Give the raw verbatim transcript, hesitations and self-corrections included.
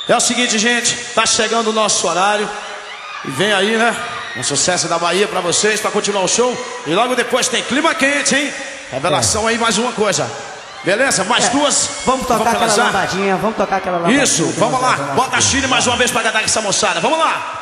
É o seguinte, gente, tá chegando o nosso horário. E vem aí, né? Um sucesso da Bahia pra vocês, pra continuar o show. E logo depois tem clima quente, hein? Revelação é. aí, mais uma coisa. Beleza? Mais é. duas. Vamos tocar vamos aquela lambadinha, vamos tocar aquela lambadinha. Isso, vamos lá. Bota a Chile mais uma vez pra agradar essa moçada. Vamos lá.